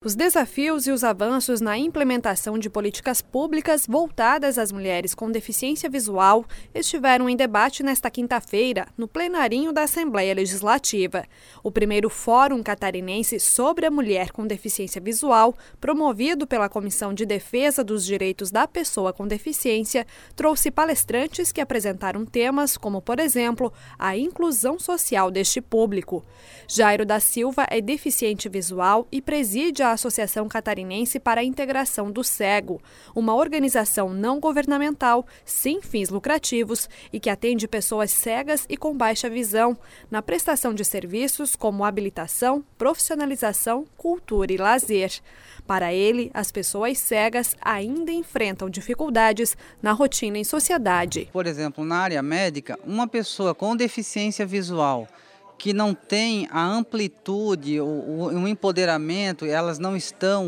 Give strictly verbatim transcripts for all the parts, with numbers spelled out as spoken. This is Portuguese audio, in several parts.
Os desafios e os avanços na implementação de políticas públicas voltadas às mulheres com deficiência visual estiveram em debate nesta quinta-feira, no plenarinho da Assembleia Legislativa. O primeiro Fórum Catarinense sobre a Mulher com Deficiência Visual, promovido pela Comissão de Defesa dos Direitos da Pessoa com Deficiência, trouxe palestrantes que apresentaram temas como, por exemplo, a inclusão social deste público. Jairo da Silva é deficiente visual e preside a Associação Catarinense para a Integração do Cego, uma organização não governamental sem fins lucrativos e que atende pessoas cegas e com baixa visão, na prestação de serviços como habilitação, profissionalização, cultura e lazer. Para ele, as pessoas cegas ainda enfrentam dificuldades na rotina em sociedade. Por exemplo, na área médica, uma pessoa com deficiência visual que não tem a amplitude, o, o empoderamento, elas não estão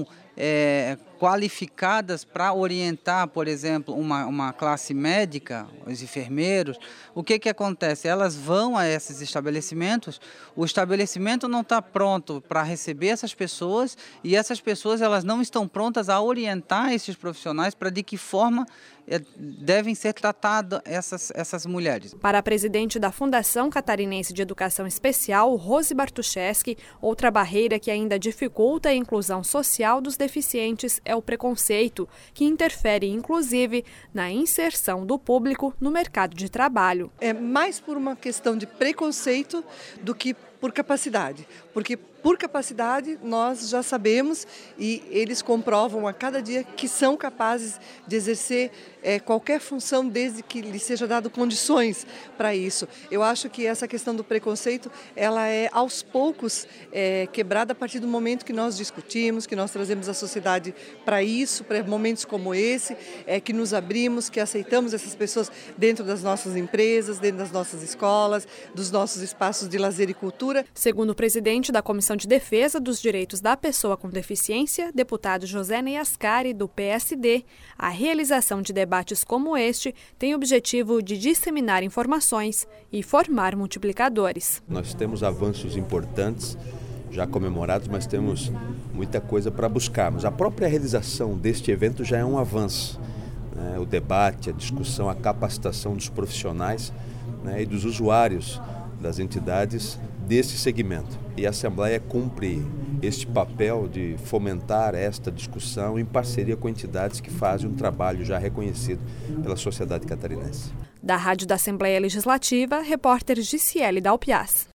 é, qualificadas para orientar, por exemplo, uma, uma classe médica, os enfermeiros. O que que acontece? Elas vão a esses estabelecimentos, o estabelecimento não está pronto para receber essas pessoas e essas pessoas elas não estão prontas a orientar esses profissionais para de que forma é, devem ser tratadas essas, essas mulheres. Para a presidente da Fundação Catarinense de Educação Especial, Rose Bartuszewski, outra barreira que ainda dificulta a inclusão social dos deficientes é o preconceito, que interfere, inclusive, na inserção do público no mercado de trabalho. É mais por uma questão de preconceito do que por capacidade, porque por capacidade nós já sabemos e eles comprovam a cada dia que são capazes de exercer é, qualquer função desde que lhes seja dado condições para isso. Eu acho que essa questão do preconceito, ela é aos poucos é, quebrada a partir do momento que nós discutimos, que nós trazemos a sociedade para isso, para momentos como esse, é, que nos abrimos, que aceitamos essas pessoas dentro das nossas empresas, dentro das nossas escolas, dos nossos espaços de lazer e cultura. Segundo o presidente da Comissão de Defesa dos Direitos da Pessoa com Deficiência, deputado José Ney Ascari, do P S D, a realização de debates como este tem o objetivo de disseminar informações e formar multiplicadores. Nós temos avanços importantes já comemorados, mas temos muita coisa para buscarmos. A própria realização deste evento já é um avanço, né? O debate, a discussão, a capacitação dos profissionais, né, e dos usuários das entidades desse segmento. E a Assembleia cumpre este papel de fomentar esta discussão em parceria com entidades que fazem um trabalho já reconhecido pela sociedade catarinense. Da Rádio da Assembleia Legislativa, repórter Giciele Dalpiaz.